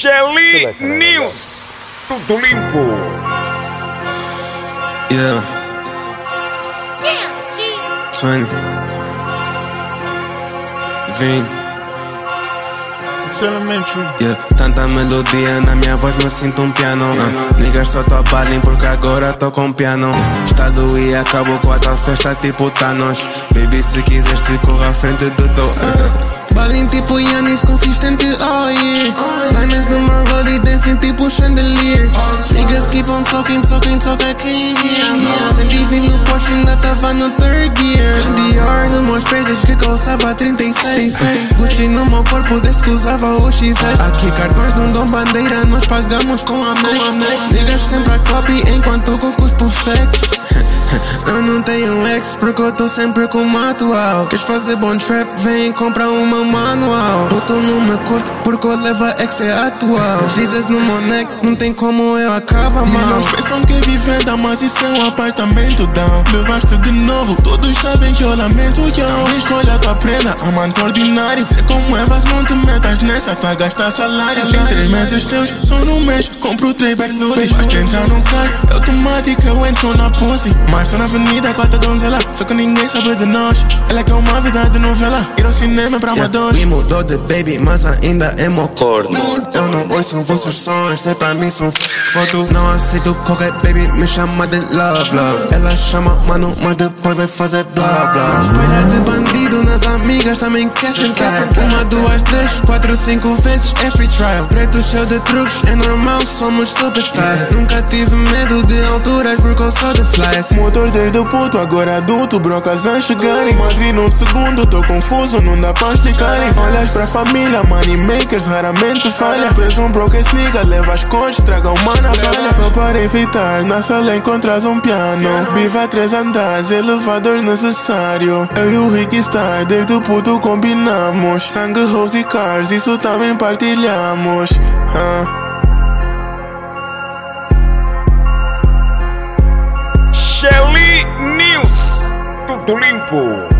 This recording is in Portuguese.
Shelly News, tudo limpo. Yeah. Damn, G. 20. Vim. It's elementary. Yeah. Tanta melodia na minha voz, me sinto um piano. Niggas só balem porque agora tô com piano. Estalo e acabou com a tua festa tipo Thanos. Baby, se quiseres te corro à frente do teu. Balem tipo Yannis, consistente all year. Diamonds no my rollie, dancing tipo chandelier. Niggas keep on talking, I can't hear. 120 no Porsche, ainda tava no third gear. Dior no meus pés, desde que calçava 36. Gucci no meu corpo, desde que usava o XS. Aqui cartões não dão bandeira, nós pagamos com a Max. Niggas sempre a copy, enquanto eu cuspo flex. Eu não tenho ex, porque eu tô sempre com o atual. Queres fazer bom trap, vem comprar uma manual. Botou no meu corpo, porque eu levo ex é atual. Jesus no meu neck, não tem como eu acaba mal. Nós pensam que é vivenda, mas isso é um apartamento down. Levaste de novo, todos sabem que eu lamento. Não escolha a tua prenda, amante ordinário. Sei como é, mas não te metas nessa, tá a gastar salário. Em 3 meses teus, só no mês, compro 3 berludes. Mas que entrar no carro, é automático, eu entro na pussy. Março na avenida, 4 donzela, só que ninguém sabe de nós. Ela quer uma vida de novela, ir ao cinema pra amadores. Me mudou de baby, mas ainda é meu corno. Eu não ouço vossos sons, sei pra mim são foto. Não aceito qualquer baby, me chama de love. Ela chama mano, mas depois vai fazer blá blá. Espalha de bandido nas amigas também quer sentar. 1, 2, 3, 4, 5 vezes é free trial. Preto cheio de truques, é normal, somos superstars. Nunca tive medo de alturas porque eu sou de flies. Motor desde o puto, agora adulto, brocas a chegarem. Madrid num segundo, tô confuso, não dá pra explicarem. Olhas pra família, money makers raramente falha. Preso um broke sneaker, leva as cores, traga uma navalha. Só para enfeitar, na sala encontras um piano. Viva 3 andares, elevador necessário. Eu e o Ricky Star, desde o puto combinamos. Sangue, rose e cars, isso também partilhamos. Shelly News, tudo limpo.